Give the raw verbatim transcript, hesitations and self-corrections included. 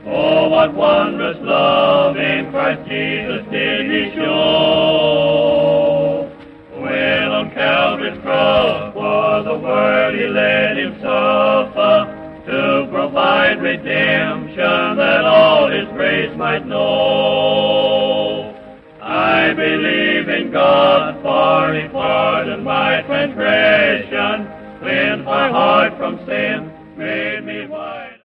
Oh, what wondrous love in Christ Jesus did he show, when on Calvary's cross for the world he let himself up, to provide redemption that all his grace might know. I believe in God, for he pardoned my